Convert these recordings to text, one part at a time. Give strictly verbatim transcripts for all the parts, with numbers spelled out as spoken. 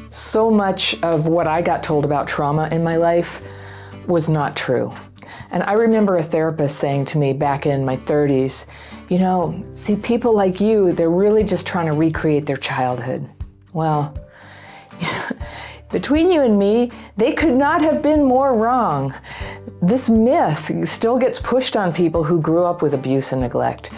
So much of what I got told about trauma in my life was not true. And I remember a therapist saying to me back in my thirties, you know, see, people like you, they're really just trying to recreate their childhood. Well, between you and me, they could not have been more wrong. This myth still gets pushed on people who grew up with abuse and neglect.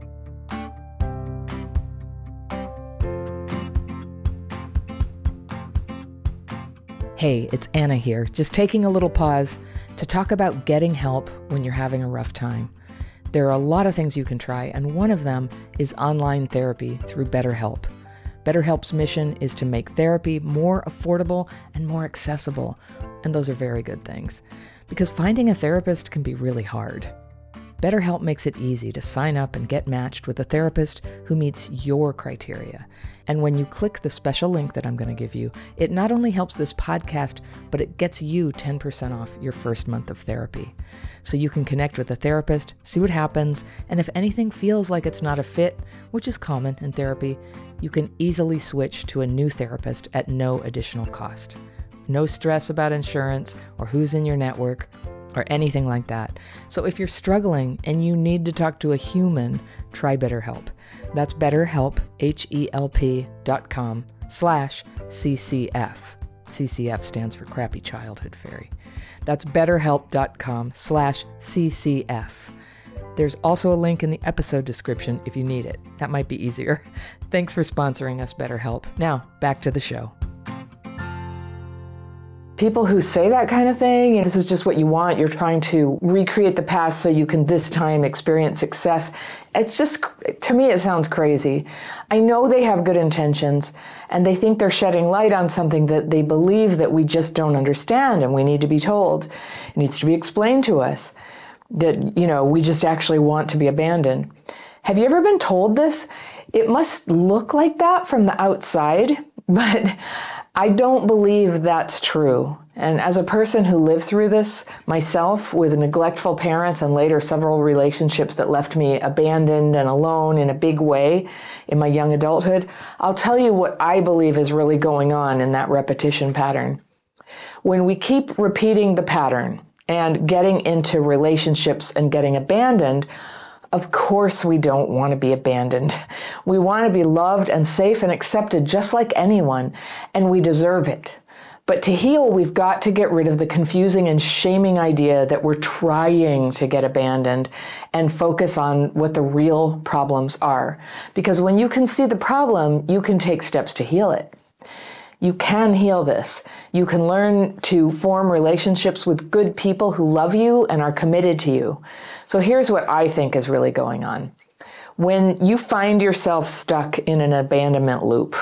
Hey, it's Anna here, just taking a little pause to talk about getting help when you're having a rough time. There are a lot of things you can try, and one of them is online therapy through BetterHelp. BetterHelp's mission is to make therapy more affordable and more accessible, and those are very good things, because finding a therapist can be really hard. BetterHelp makes it easy to sign up and get matched with a therapist who meets your criteria. And when you click the special link that I'm going to give you, it not only helps this podcast, but it gets you ten percent off your first month of therapy. So you can connect with a therapist, see what happens, and if anything feels like it's not a fit, which is common in therapy, you can easily switch to a new therapist at no additional cost. No stress about insurance or who's in your network or anything like that. So if you're struggling and you need to talk to a human, try BetterHelp. That's BetterHelp, H E L P dot com slash C C F. C C F stands for Crappy Childhood Fairy. That's BetterHelp.com slash CCF. There's also a link in the episode description if you need it. That might be easier. Thanks for sponsoring us, BetterHelp. Now, back to the show. People who say that kind of thing, and this is just what you want, you're trying to recreate the past so you can this time experience success. It's just, to me, it sounds crazy. I know they have good intentions, and they think they're shedding light on something that they believe that we just don't understand, and we need to be told. It needs to be explained to us that, you know, we just actually want to be abandoned. Have you ever been told this? It must look like that from the outside, but I don't believe that's true. And as a person who lived through this myself with neglectful parents and later several relationships that left me abandoned and alone in a big way in my young adulthood, I'll tell you what I believe is really going on in that repetition pattern. When we keep repeating the pattern and getting into relationships and getting abandoned, of course we don't want to be abandoned. We want to be loved and safe and accepted just like anyone, and we deserve it. But to heal, we've got to get rid of the confusing and shaming idea that we're trying to get abandoned and focus on what the real problems are. Because when you can see the problem, you can take steps to heal it. You can heal this. You can learn to form relationships with good people who love you and are committed to you. So here's what I think is really going on. When you find yourself stuck in an abandonment loop,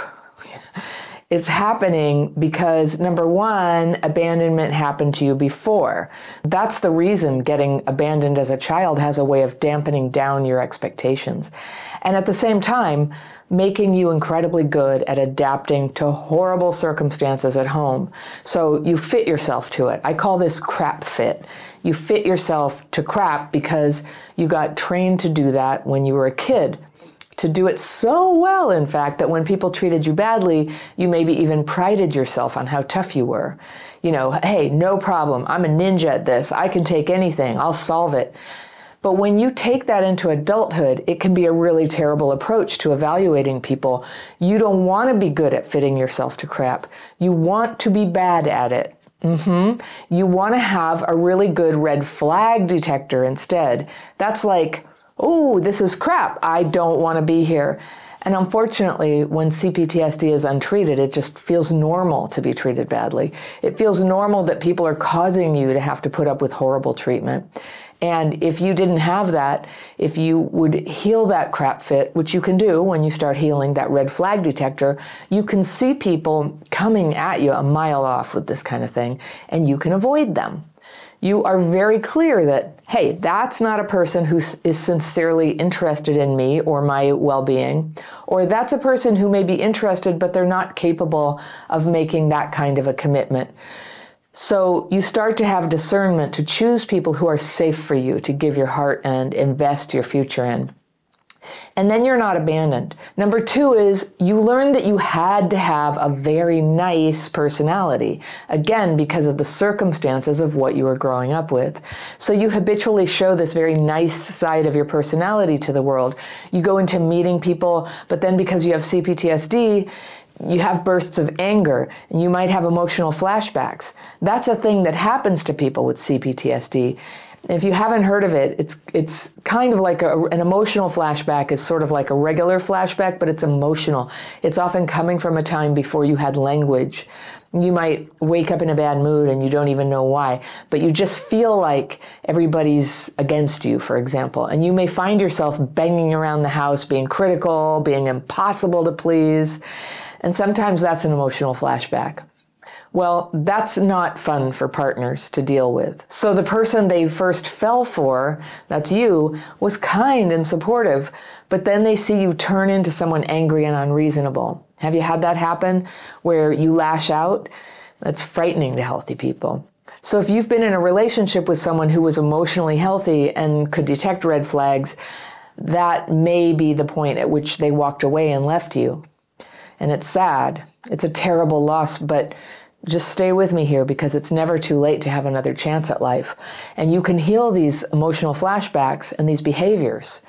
it's happening because, number one, abandonment happened to you before. That's the reason getting abandoned as a child has a way of dampening down your expectations. And at the same time, making you incredibly good at adapting to horrible circumstances at home. So you fit yourself to it. I call this crap fit. You fit yourself to crap because you got trained to do that when you were a kid. To do it so well, in fact, that when people treated you badly, you maybe even prided yourself on how tough you were. You know, hey, no problem. I'm a ninja at this. I can take anything. I'll solve it. But when you take that into adulthood, it can be a really terrible approach to evaluating people. You don't want to be good at fitting yourself to crap. You want to be bad at it. Mm-hmm. You want to have a really good red flag detector instead. That's like, oh, this is crap. I don't want to be here. And unfortunately, when C P T S D is untreated, it just feels normal to be treated badly. It feels normal that people are causing you to have to put up with horrible treatment. And if you didn't have that, if you would heal that crap fit, which you can do when you start healing that red flag detector, you can see people coming at you a mile off with this kind of thing, and you can avoid them. You are very clear that, hey, that's not a person who is sincerely interested in me or my well-being, or that's a person who may be interested, but they're not capable of making that kind of a commitment. So you start to have discernment to choose people who are safe for you to give your heart and invest your future in. And then you're not abandoned. Number two is you learn that you had to have a very nice personality, again, because of the circumstances of what you were growing up with. So you habitually show this very nice side of your personality to the world. You go into meeting people, but then because you have C P T S D, you have bursts of anger, and you might have emotional flashbacks. That's a thing that happens to people with C P T S D. If you haven't heard of it, it's it's kind of like a, an emotional flashback is sort of like a regular flashback, but it's emotional. It's often coming from a time before you had language. You might wake up in a bad mood and you don't even know why, but you just feel like everybody's against you, for example. And you may find yourself banging around the house, being critical, being impossible to please. And sometimes that's an emotional flashback. Well, that's not fun for partners to deal with. So the person they first fell for, that's you, was kind and supportive, but then they see you turn into someone angry and unreasonable. Have you had that happen where you lash out? That's frightening to healthy people. So if you've been in a relationship with someone who was emotionally healthy and could detect red flags, that may be the point at which they walked away and left you. And it's sad. It's a terrible loss, but just stay with me here because it's never too late to have another chance at life. And you can heal these emotional flashbacks and these behaviors.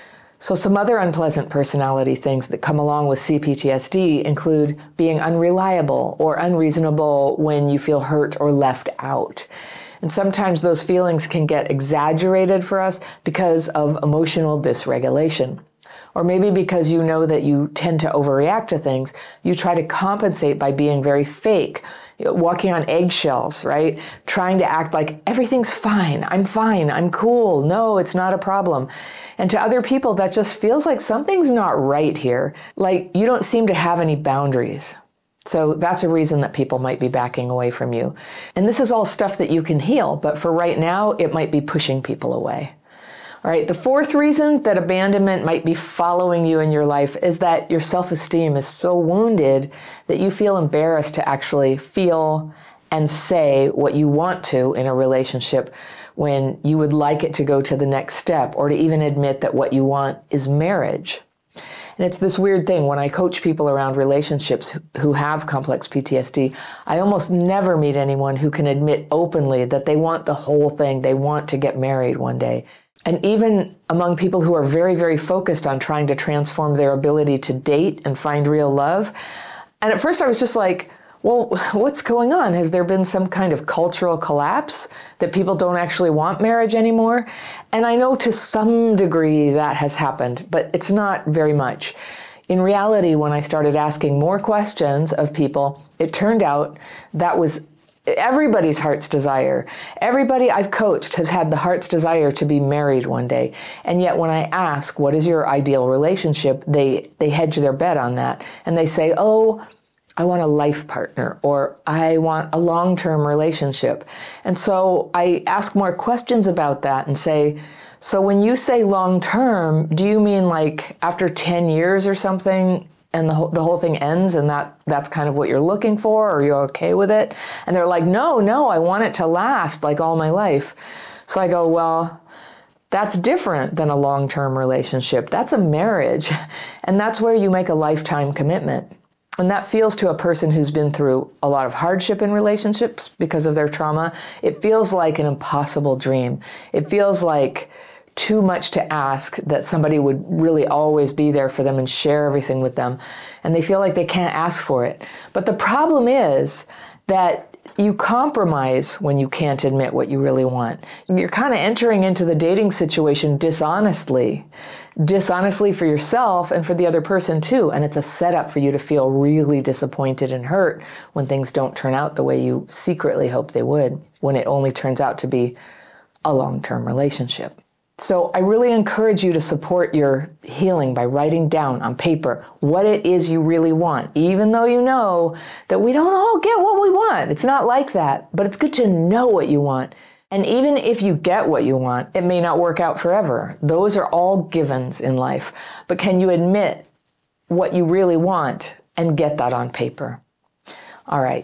So some other unpleasant personality things that come along with C P T S D include being unreliable or unreasonable when you feel hurt or left out. And sometimes those feelings can get exaggerated for us because of emotional dysregulation. Or maybe because you know that you tend to overreact to things, you try to compensate by being very fake, walking on eggshells, right? Trying to act like everything's fine, I'm fine, I'm cool, no, it's not a problem. And to other people, that just feels like something's not right here. Like you don't seem to have any boundaries. So that's a reason that people might be backing away from you. And this is all stuff that you can heal, but for right now, it might be pushing people away. All right, the fourth reason that abandonment might be following you in your life is that your self-esteem is so wounded that you feel embarrassed to actually feel and say what you want to in a relationship when you would like it to go to the next step or to even admit that what you want is marriage. And it's this weird thing. When I coach people around relationships who have complex P T S D, I almost never meet anyone who can admit openly that they want the whole thing. They want to get married one day. And even among people who are very, very focused on trying to transform their ability to date and find real love. And at first I was just like, well, what's going on? Has there been some kind of cultural collapse that people don't actually want marriage anymore? And I know to some degree that has happened, but it's not very much. In reality, when I started asking more questions of people, it turned out that was everybody's heart's desire. Everybody I've coached has had the heart's desire to be married one day. And yet when I ask, what is your ideal relationship? They, they hedge their bet on that. And they say, oh, I want a life partner, or I want a long-term relationship. And so I ask more questions about that and say, so when you say long-term, do you mean like after ten years or something? And the whole, the whole thing ends and that that's kind of what you're looking for, or you're okay with it? And they're like, no, no, I want it to last like all my life. So I go, well, that's different than a long-term relationship. That's a marriage. And that's where you make a lifetime commitment. And that feels to a person who's been through a lot of hardship in relationships because of their trauma, it feels like an impossible dream. It feels like too much to ask that somebody would really always be there for them and share everything with them. And they feel like they can't ask for it. But the problem is that you compromise when you can't admit what you really want. You're kind of entering into the dating situation dishonestly. Dishonestly for yourself and for the other person too. And it's a setup for you to feel really disappointed and hurt when things don't turn out the way you secretly hope they would, when it only turns out to be a long-term relationship. So I really encourage you to support your healing by writing down on paper what it is you really want, even though you know that we don't all get what we want. It's not like that, but it's good to know what you want. And even if you get what you want, it may not work out forever. Those are all givens in life. But can you admit what you really want and get that on paper? All right.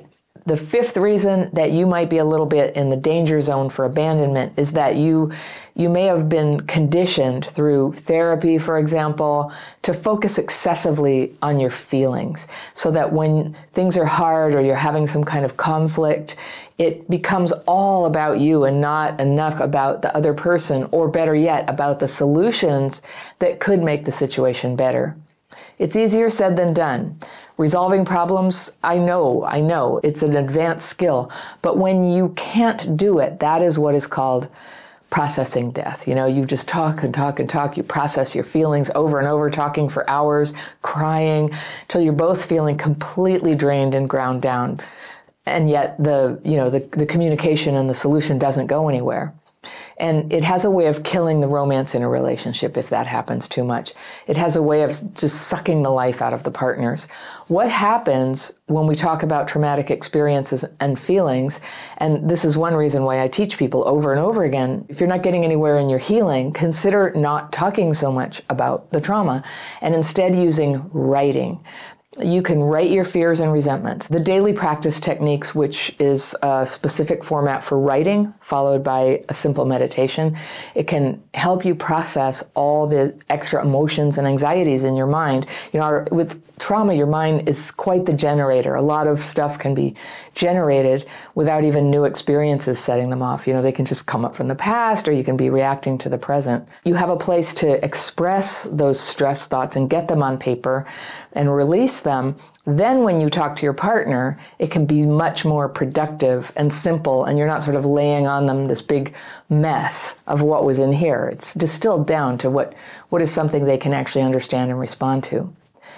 The fifth reason that you might be a little bit in the danger zone for abandonment is that you you may have been conditioned through therapy, for example, to focus excessively on your feelings, so that when things are hard or you're having some kind of conflict, it becomes all about you and not enough about the other person, or better yet, about the solutions that could make the situation better. It's easier said than done. Resolving problems, I know, I know, it's an advanced skill. But when you can't do it, that is what is called processing death. You know, you just talk and talk and talk. You process your feelings over and over, talking for hours, crying, till you're both feeling completely drained and ground down. And yet the, you know, the, the communication and the solution doesn't go anywhere. And it has a way of killing the romance in a relationship if that happens too much. It has a way of just sucking the life out of the partners. What happens when we talk about traumatic experiences and feelings, and this is one reason why I teach people over and over again, if you're not getting anywhere in your healing, consider not talking so much about the trauma and instead using writing. You can write your fears and resentments. The daily practice techniques, which is a specific format for writing, followed by a simple meditation, it can help you process all the extra emotions and anxieties in your mind. You know, our, with trauma, your mind is quite the generator. A lot of stuff can be generated without even new experiences setting them off. You know, they can just come up from the past, or you can be reacting to the present. You have a place to express those stress thoughts and get them on paper and release them. Then when you talk to your partner, it can be much more productive and simple, and you're not sort of laying on them this big mess of what was in here. It's distilled down to what, what is something they can actually understand and respond to.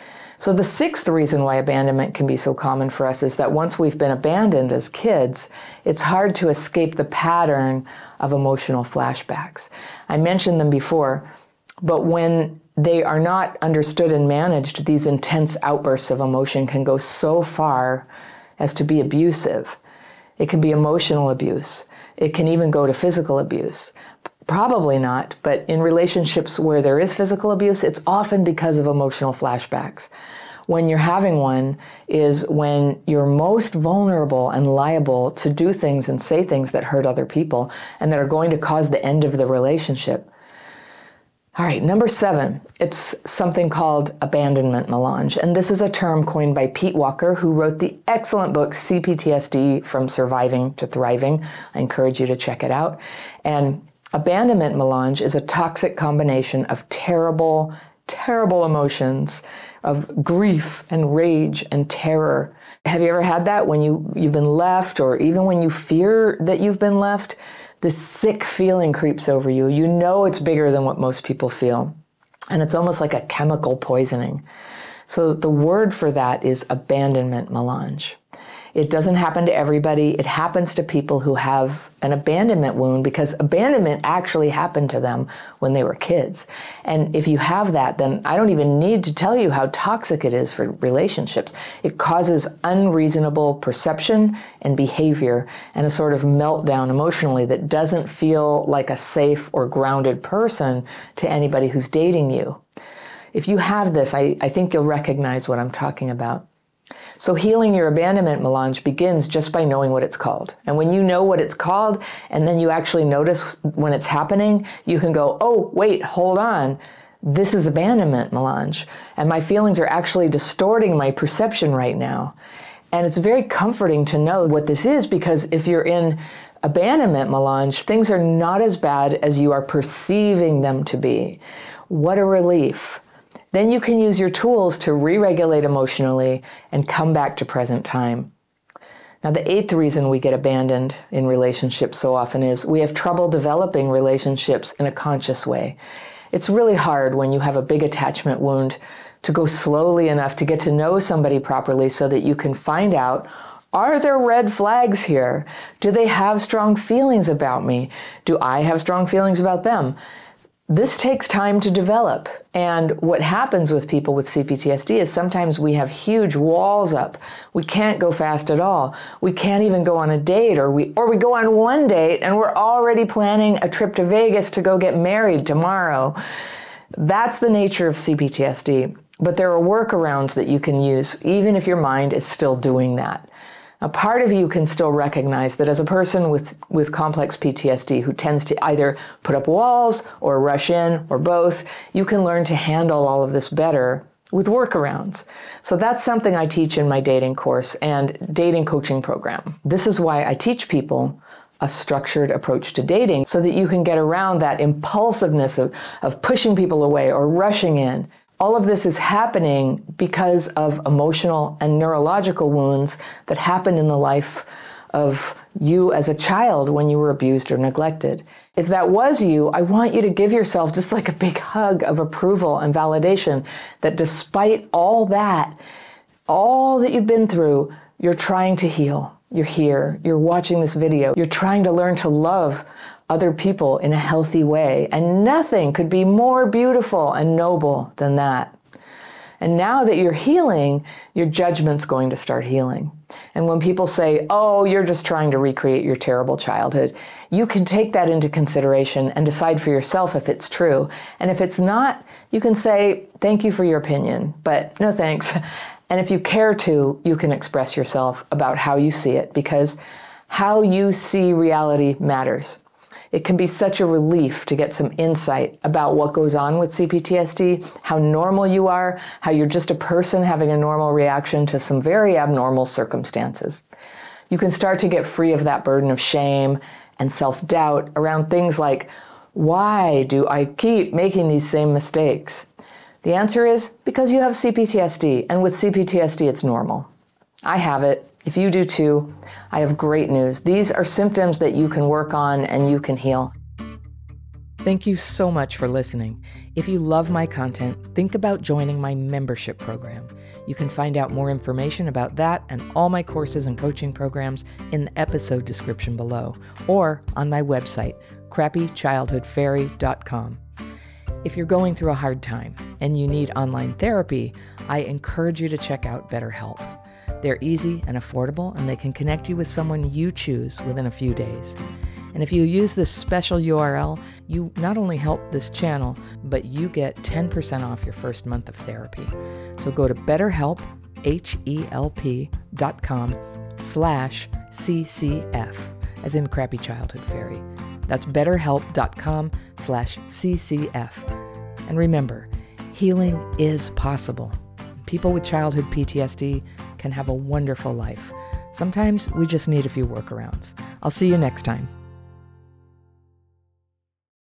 So the sixth reason why abandonment can be so common for us is that once we've been abandoned as kids, it's hard to escape the pattern of emotional flashbacks. I mentioned them before, but when they are not understood and managed, these intense outbursts of emotion can go so far as to be abusive. It can be emotional abuse. It can even go to physical abuse. Probably not, but in relationships where there is physical abuse, it's often because of emotional flashbacks. When you're having one is when you're most vulnerable and liable to do things and say things that hurt other people and that are going to cause the end of the relationship. All right, number seven, it's something called abandonment melange. And this is a term coined by Pete Walker, who wrote the excellent book C P T S D, From Surviving to Thriving. I encourage you to check it out. And abandonment melange is a toxic combination of terrible, terrible emotions, of grief and rage and terror. Have you ever had that when you, you've been left, or even when you fear that you've been left? This sick feeling creeps over you. You know it's bigger than what most people feel. And it's almost like a chemical poisoning. So the word for that is abandonment melange. It doesn't happen to everybody. It happens to people who have an abandonment wound, because abandonment actually happened to them when they were kids. And if you have that, then I don't even need to tell you how toxic it is for relationships. It causes unreasonable perception and behavior and a sort of meltdown emotionally that doesn't feel like a safe or grounded person to anybody who's dating you. If you have this, I, I think you'll recognize what I'm talking about. So healing your abandonment melange begins just by knowing what it's called. And when you know what it's called, and then you actually notice when it's happening, you can go, oh, wait, hold on. This is abandonment melange. And my feelings are actually distorting my perception right now. And it's very comforting to know what this is, because if you're in abandonment melange, things are not as bad as you are perceiving them to be. What a relief. Then you can use your tools to re-regulate emotionally and come back to present time. Now, the eighth reason we get abandoned in relationships so often is we have trouble developing relationships in a conscious way. It's really hard when you have a big attachment wound to go slowly enough to get to know somebody properly so that you can find out, are there red flags here? Do they have strong feelings about me? Do I have strong feelings about them? This takes time to develop. And what happens with people with C P T S D is sometimes we have huge walls up. We can't go fast at all. We can't even go on a date, or we or we go on one date and we're already planning a trip to Vegas to go get married tomorrow. That's the nature of C P T S D. But there are workarounds that you can use, even if your mind is still doing that. A part of you can still recognize that as a person with, with complex P T S D who tends to either put up walls or rush in or both, you can learn to handle all of this better with workarounds. So that's something I teach in my dating course and dating coaching program. This is why I teach people a structured approach to dating so that you can get around that impulsiveness of, of pushing people away or rushing in. All of this is happening because of emotional and neurological wounds that happened in the life of you as a child when you were abused or neglected. If that was you, I want you to give yourself just like a big hug of approval and validation that despite all that, all that you've been through, you're trying to heal. You're here, you're watching this video, you're trying to learn to love other people in a healthy way, and nothing could be more beautiful and noble than that. And now that you're healing, your judgment's going to start healing. And when people say, oh, you're just trying to recreate your terrible childhood, you can take that into consideration and decide for yourself if it's true. And if it's not, you can say, thank you for your opinion, but no thanks. And if you care to, you can express yourself about how you see it, because how you see reality matters. It can be such a relief to get some insight about what goes on with C P T S D, how normal you are, how you're just a person having a normal reaction to some very abnormal circumstances. You can start to get free of that burden of shame and self-doubt around things like, why do I keep making these same mistakes? The answer is because you have C P T S D, and with C P T S D, it's normal. I have it. If you do too, I have great news. These are symptoms that you can work on and you can heal. Thank you so much for listening. If you love my content, think about joining my membership program. You can find out more information about that and all my courses and coaching programs in the episode description below, or on my website, crappy childhood fairy dot com. If you're going through a hard time and you need online therapy, I encourage you to check out BetterHelp. They're easy and affordable, and they can connect you with someone you choose within a few days. And if you use this special U R L, you not only help this channel, but you get ten percent off your first month of therapy. So go to BetterHelp, H E L P dot com slash C C F, as in Crappy Childhood Fairy. That's betterhelp dot com slash C C F. And remember, healing is possible. People with childhood P T S D can have a wonderful life. Sometimes we just need a few workarounds. I'll see you next time.